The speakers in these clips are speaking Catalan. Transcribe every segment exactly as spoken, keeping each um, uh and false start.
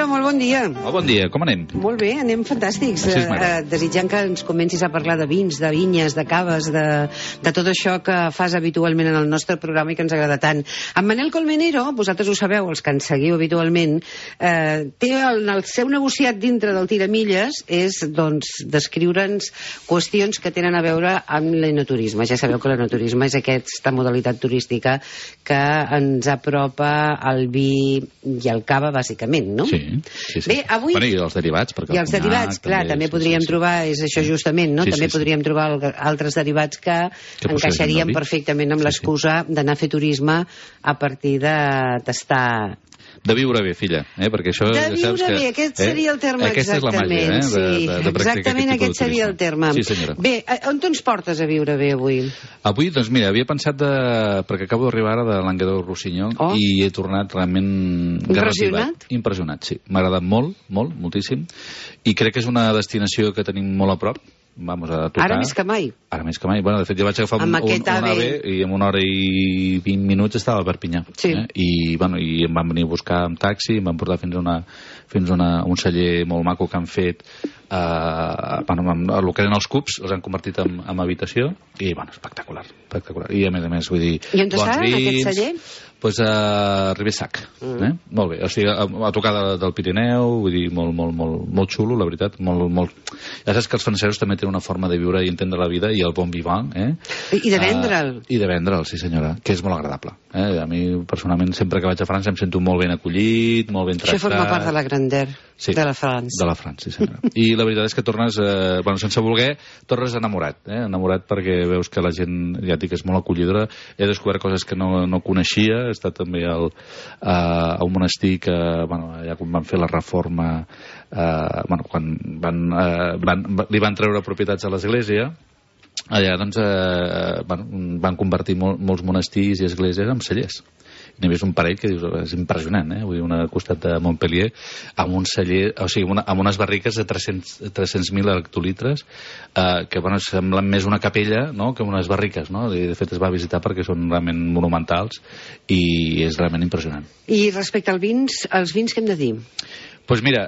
Isidre, molt bon dia. Molt bon dia, com anem? Molt bé, anem fantàstics. Així és, eh, eh, desitjant que ens comencis a parlar de vins, de vinyes, de caves, de, de tot això que fas habitualment en el nostre programa i que ens agrada tant. En Manel Colmenero, vosaltres ho sabeu, els que ens seguiu habitualment, eh, té el, el seu negociat dintre del Tiramilles és, doncs, descriure'ns qüestions que tenen a veure amb l'enoturisme. Ja sabeu que l'enoturisme és aquesta modalitat turística que ens apropa al vi i al cava, bàsicament, no? Sí, sí, sí. Bé, avui... Bueno, i els derivats, perquè I els derivats, clar, també, també podríem sí, sí, trobar, és això sí. justament, no? Sí, també sí, podríem sí. trobar altres derivats que, que encaixarien perfectament amb sí, l'excusa sí. d'anar a fer turisme a partir de tastar... De viure bé, filla, eh? Perquè això... De viure saps que, bé, aquest seria el terme, aquesta exactament. És la màgia, eh? De, sí, de, de exactament aquest seria el terme. Sí, senyora. Bé, on ens portes a viure bé avui? Avui, doncs mira, havia pensat de... perquè acabo d'arribar ara de Languedoc-Roussillon oh. i he tornat realment... Impressionat? Impressionat, sí. M'ha agradat molt, molt, moltíssim. I crec que és una destinació que tenim molt a prop. Vamos a tocar. Ara més que mai. Ara més que mai. Bueno, de fet, jo vaig agafar un, un, un A V i en una hora i vint minuts estava a Perpinyà. Sí. Eh? I, bueno, i em van venir a buscar amb taxi, em van portar fins a, una, fins a una, un celler molt maco que han fet eh, bueno, amb, el que eren els cubs, els han convertit en, en habitació i, bueno, espectacular, espectacular. I a més a més, vull dir... I on està, en aquest celler? Doncs a Ribessac, mm. eh? Molt bé, o sigui, a, a tocar de, del Pirineu, vull dir, molt, molt, molt, molt xulo, la veritat, molt, molt... Ja saps que els francesos també tenen una forma de viure i entendre la vida i el bon vivant, eh? I de vendre'l. Uh, I de vendre'l, sí senyora, que és molt agradable. Eh? A mi, personalment, sempre que vaig a França em sento molt ben acollit, molt ben tractat. Això forma part de la grandeur sí, de la França. De la França, sí senyora. I la veritat és que tornes, eh, bueno, sense voler, tornes enamorat, eh? Enamorat perquè veus que la gent, ja dic, és molt acollidora. He descobert coses que no, no coneixia, he estat també al, a, a un monestir que, bueno, ja quan van fer la reforma, eh, bueno, quan van, eh, van, li van treure propietats a l'església, allà doncs eh, van, van convertir mol, molts monestirs i esglésies en cellers. N'hi ha un parell que dius, és impressionant, eh? Vull dir, una al costat de Montpellier, amb un celler, o sigui, una, amb unes barriques de tres-cents mil hectolitres, eh, que, bueno, semblen més una capella, no?, que unes barriques, no? I, de fet, es va visitar perquè són realment monumentals i és realment impressionant. I respecte als vins, als vins què hem de dir? Doncs pues mira,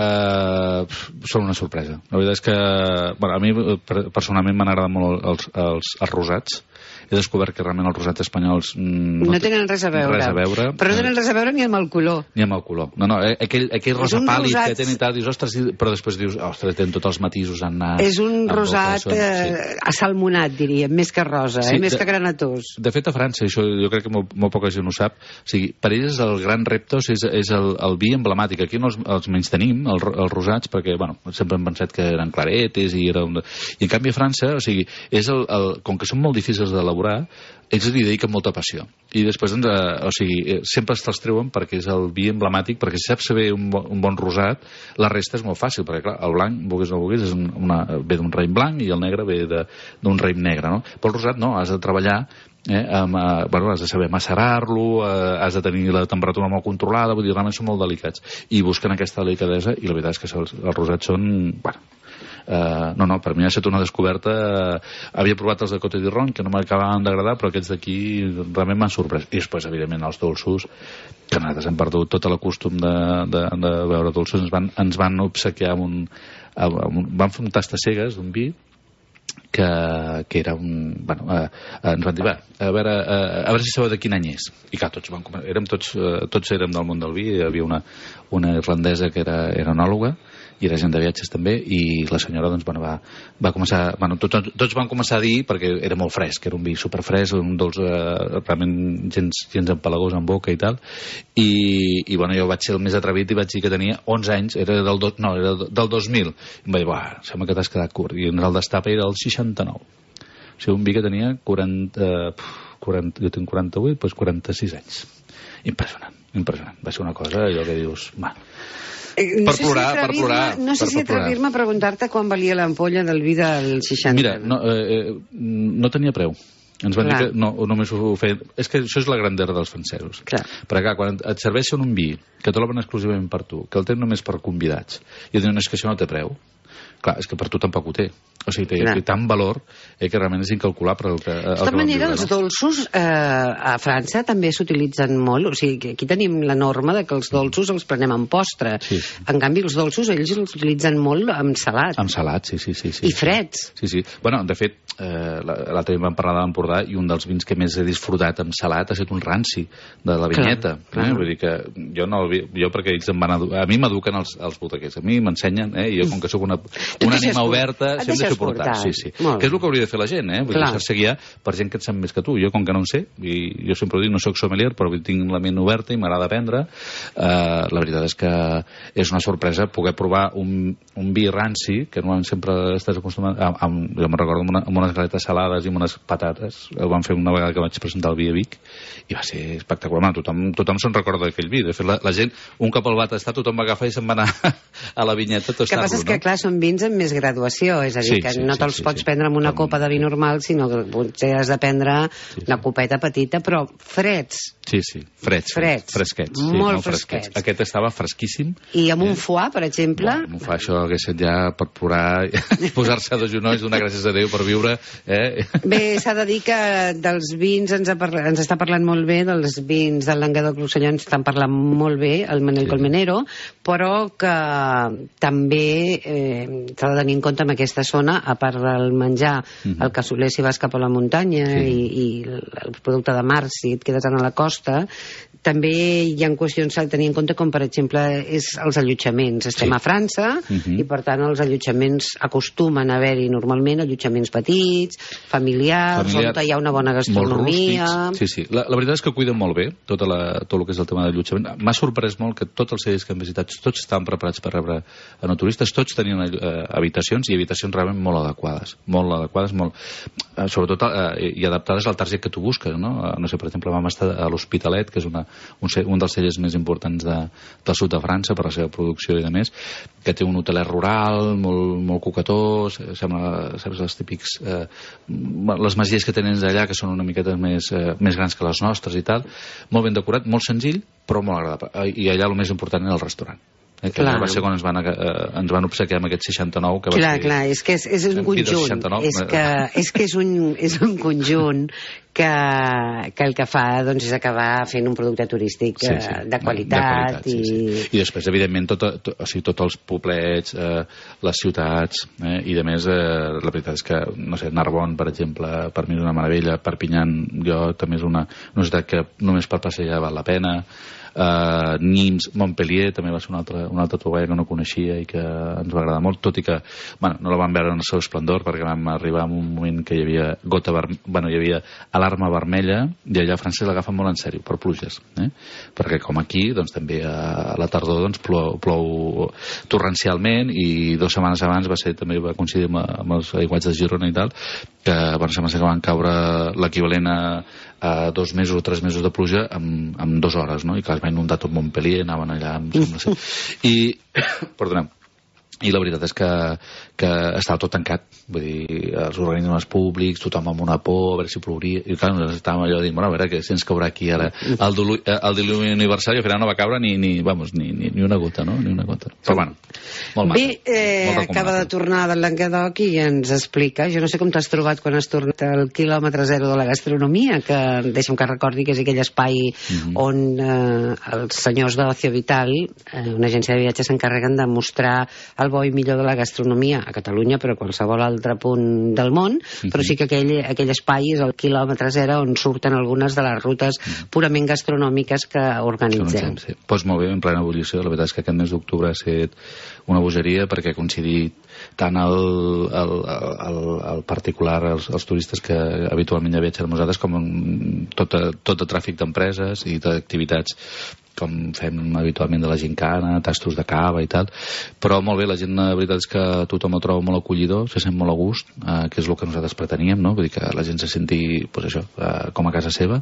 eh, són una sorpresa. La veritat és que, bueno, a mi personalment m'han agradat molt els, els, els rosats. He descobert que realment els rosats espanyols no, no tenen res a veure. Res a veure. Però no tenen res a veure ni amb el color. Ni amb el color. No, no, aquell, aquell rosa pàl·lid rosat... que tenen i tal, dius, ostres, però després dius, ostres, tenen tots els matisos en nas. És un rosat eh, sí. assalmonat, diríem, més que rosa, sí, eh, més de, que granatós. De fet, a França, això jo crec que molt, molt poca gent ho sap, o sigui, per ells el gran repte és, és el, el vi emblemàtic. Aquí no els, els menys tenim, els, els rosats, perquè, bueno, sempre hem pensat que eren claretes i era un... I en canvi a França, o sigui, és el, el, com que són molt difícils d'elaborar, ells li dediquen molta passió i després doncs, eh, o sigui, sempre te'ls treuen perquè és el vi emblemàtic, perquè si saps saber un, bo, un bon rosat, la resta és molt fàcil, perquè clar, el blanc, vulguis o no vulguis, és una, ve d'un raïm blanc i el negre ve d'un raïm negre, no? Però el rosat no, has de treballar eh, amb, eh, bueno, has de saber macerar-lo, eh, has de tenir la temperatura molt controlada, vull dir, realment són molt delicats i busquen aquesta delicadesa i la veritat és que els, els rosats són, bueno, Uh, no, no, per mi ha estat una descoberta. uh, havia provat els de Côte d'Iron que no m'acabaven d'agradar, però aquests d'aquí realment m'han sorprès, i després evidentment els dolços, que nosaltres hem perdut tot el costum de, de, de veure dolços, ens van, ens van obsequiar amb un, amb un van fer un tasta cegues d'un vi que, que era un... Bueno, eh, ens van dir, va, a veure, eh, a veure si sabeu de quin any és. I clar, tots, van, érem tots, eh, tots érem del món del vi, hi havia una, una irlandesa que era, era enòloga, i era gent de viatges també, i la senyora doncs, bueno, va, va començar, bueno, tots, tots van començar a dir, perquè era molt fresc, era un vi superfresc, un dolç eh, realment gens, gens empalagós en boca i tal, i, i bueno, jo vaig ser el més atrevit i vaig dir que tenia onze anys, era del, do, no, era del dos mil, i em va dir, buah, sembla que t'has quedat curt, i el destapa era el seixanta-nou, o sigui, un vi que tenia quaranta, quaranta, jo tinc quaranta-vuit, doncs quaranta-sis anys, impressionant, impressionant, va ser una cosa, allò que dius, va, Eh, no per sé plorar, si per plorar. No sé per, si atrevir-me a preguntar-te quan valia l'ampolla del vi del seixanta. Mira, no, eh, no tenia preu. Ens van clar. dir que no, només ho feien... És que això és la grandera dels francesos. Clar. Perquè clar, quan et serveixen un vi que te l'obren exclusivament per tu, que el tenen només per convidats, i diuen, és que això no té preu. clar, és que per tu tampoc ho té. O sigui, té, té tant valor eh, que realment és incalculable. El que, el de tota manera, viure, els no? dolços eh, a França també s'utilitzen molt. O sigui, aquí tenim la norma de que els dolços els prenem amb postre. Sí. En canvi, els dolços ells els utilitzen molt amb salat. Amb salat, sí, sí. sí, sí I freds. Sí, sí. Bueno, de fet, eh, l'altre dia vam parlar de l'Empordà i un dels vins que més he disfrutat amb salat ha estat un ranci de la vinyeta. Clar, clar. Eh? Vull dir que jo, no, jo perquè ells em van edu... a mi m'eduquen els, els botequers, a mi m'ensenyen, eh? I jo com que sóc una, una ànima oberta, sempre deixo portar. Sí, sí. Que és el que hauria de fer la gent, eh? Vull deixar-se guiar per gent que en sap més que tu. Jo, com que no en sé, i jo sempre ho dic, no sóc sommelier, però tinc la ment oberta i m'agrada aprendre. Uh, la veritat és que és una sorpresa poder provar un, un vi ranci, que normalment sempre estàs acostumat a, a, jo me'n recordo amb, una, amb unes galetes salades i amb unes patates. El vam fer una vegada que vaig presentar el vi a Vic i va ser espectacular. Bueno, tothom, tothom se'n recorda d'aquell vi. De fet, la, la gent, un cop el va tastar, tothom va agafar i se'n va anar a la vinyeta a tastar-lo. El que passa és que, clar, són vins amb més graduació, és a dir, sí, que sí, no te'ls sí, pots sí, prendre amb una copa de vi normal, sinó que potser has de prendre sí, sí. una copeta petita, però freds. Sí, sí, freds. Freds. Fresquets. Sí, molt, molt fresquets. fresquets. Aquest estava fresquíssim. I amb un eh? foie, per exemple... Bueno, un foie, això hagués estat ja per plorar i posar-se a dos genolls, donar gràcies a Déu per viure. Eh? Bé, s'ha de dir que dels vins ens, ha parlat, ens està parlant molt bé, dels vins del Languedoc-Roussillon ens estan parlant molt bé, el Manel sí. Colmenero, però que també eh, s'ha de tenir en compte en aquesta zona, a part del menjar, uh-huh. el cassoulet si vas cap a la muntanya sí. i, i el producte de mar si et quedes a la costa, també hi ha qüestions a tenir en compte com per exemple és els allotjaments. Estem sí. a França uh-huh. i per tant els allotjaments acostumen a haver-hi normalment allotjaments petits, familiars, Familiar, on hi ha una bona gastronomia. Sí, sí. La, la veritat és que cuiden molt bé tota la, tot el que és el tema d'allotjament. M'ha sorprès molt que tots els cidells que hem visitat tots estaven preparats per rebre a no turistes, tots tenien eh, habitacions i habitacions realment molt adequades, molt adequades, molt, eh, sobretot eh, i adaptades al target que tu busques, no? No sé, per exemple, vam estar a l'Hospitalet, que és una, un, un dels cellers més importants de, del sud de França per la seva producció i de més, que té un hotelet rural molt, molt coquetó, sembla, saps, els típics eh, les masies que tenen d'allà, que són una miqueta més, eh, més grans que les nostres i tal, molt ben decorat, molt senzill, però molt agradable. I allà el més important era el restaurant. Eh, que clar. Va ser quan ens van, eh, ens van obsequiar amb aquest seixanta-nou que va clar, ser... Clar, és que és, és un conjunt és que, és que és un, és un conjunt que, que el que fa doncs, és acabar fent un producte turístic sí, sí, de qualitat, de qualitat i... Sí, sí. I després evidentment tot, tot, o sigui, tots els poblets eh, les ciutats eh, i de més eh, la veritat és que no sé, Narbonne per exemple per mi és una meravella, Perpignan jo també és una, una ciutat que només per passejar val la pena. Uh, Nimes, Montpellier també va ser un altre, un altre troballa que no coneixia i que ens va agradar molt, tot i que bueno, no la vam veure en el seu esplendor perquè vam arribar en un moment que hi havia gota ver... bueno, hi havia alarma vermella i allà a França l'agafen molt en sèrio per pluges, eh? Perquè com aquí doncs també a la tardor doncs, plou, plou torrencialment i dues setmanes abans va ser també va coincidir amb, amb els aiguats de Girona i tal que bueno, sembla que van caure l'equivalent a, a dos mesos o tres mesos de pluja en, en dues hores, no? I clar, es va inundar tot Montpellier, anaven allà sembla ser. I, perdoneu, i la veritat és que, que estava tot tancat, vull dir, els organismes públics, tothom amb una por, a veure si plouria, i clar, nosaltres estàvem allò dient, bueno, a veure, que si ens caurà aquí ara el, dolu, el dilumi universal, i al final no va caure ni, ni, vamos, ni, ni, ni una gota, no? Ni una gota. Però bueno, molt maca. Bé, eh, molt acaba de tornar del Languedoc i ens explica, jo no sé com t'has trobat quan has tornat al quilòmetre zero de la gastronomia, que deixa'm que recordi que és aquell espai mm-hmm. on eh, els senyors d'Ocio Vital, eh, una agència de viatges, s'encarreguen de mostrar el bo i millor de la gastronomia a Catalunya, però a qualsevol altre punt del món, uh-huh. però sí que aquell, aquell espai és el quilòmetre zero on surten algunes de les rutes uh-huh. purament gastronòmiques que organitzem. Sí. Pues molt bé, en plena ebullició. La veritat és que aquest mes d'octubre ha estat una bogeria perquè ha coincidit tant el, el, el, el particular, els, els turistes que habitualment ja viatgen amb nosaltres, com tot, tot el tràfic d'empreses i d'activitats com fem habitualment de la gincana, tastos de cava i tal, però molt bé, la gent la veritat és que tothom el troba molt acollidor, se sent molt a gust, eh, que és el que nosaltres preteníem, no? Vull dir que la gent se senti pues això, eh, com a casa seva,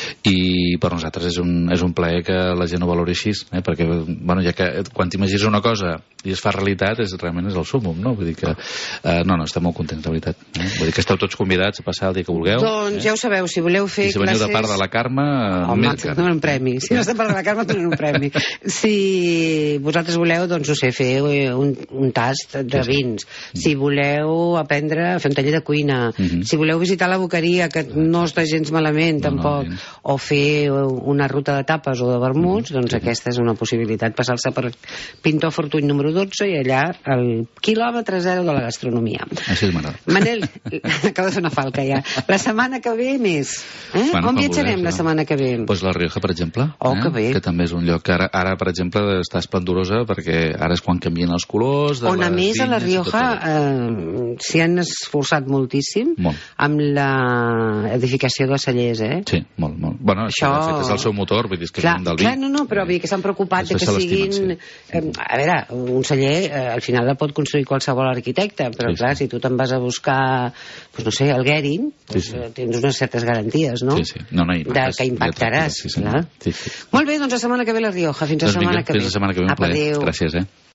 i per nosaltres és un, és un plaer que la gent ho valori així, eh? Perquè bueno, ja que quan t'imagines una cosa i es fa realitat, és, realment és el súmum, no? Vull dir que, eh, no, no, estem molt contents, de veritat. Eh? Vull dir que esteu tots convidats a passar el dia que vulgueu. Doncs eh? ja ho sabeu, si voleu fer I si veniu classes... de part de la Carme... Home, no un premi. Si no és de part de la Carme, donen un premi. Si vosaltres voleu, doncs, no sé, fer un, un tast de vins. Si voleu aprendre a fer un taller de cuina. Uh-huh. Si voleu visitar la boqueria, que no està gens malament, no, tampoc, no, o fer una ruta de tapes o de vermuts, uh-huh. doncs sí. Aquesta és una possibilitat, passar-se per Pintor Fortuny número dotze i allà el quilòmetre zero de la gastronomia. Així és m'agrada. Manel, acaba de fer una falca ja. La setmana que ve més. Eh? Bueno, on viatjarem la setmana que ve? Pues La Rioja, per exemple. Oh, eh? que bé. Que també és un lloc que ara, ara per exemple, està esplendorosa perquè ara és quan canvien els colors. De on a més a La Rioja eh, s'hi han esforçat moltíssim molt. Amb l'edificació de cellers, eh? Sí, molt, molt. Bueno, això... de fet és el seu motor, vull dir, és que clar, és un del vi. Clar, no, no, però vull dir que s'han preocupat de que siguin... Sí. Eh, a veure, un celler eh, al final la pot construir qualsevol arquitecte, però sí, clar, sí. Si tu te'n vas a buscar, pues, no sé, el Guerin, pues, sí, sí. tens unes certes garanties, no? Sí, sí. No, no, de que impactaràs, sí, sí. clar. Sí, sí. Molt bé, doncs la setmana que ve La Rioja. Fins la doncs setmana vinga, que ve. Fins la setmana que ve, un plaer. Gràcies, eh?